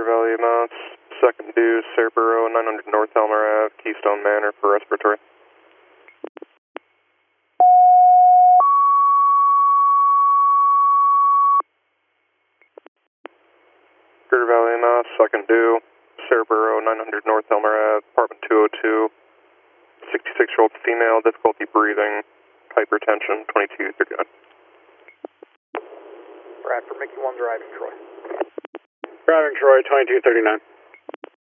Valley Mounts, second due, Cerbero, 900 North Elmer Ave, Keystone Manor for respiratory. Greater Valley Mounts, second due, Cerbero, 900 North Elmer Ave, apartment 202, 66-year-old female, difficulty breathing, hypertension, 2239. Bradford, Mickey 1 driving Troy. Driving Troy, 2239.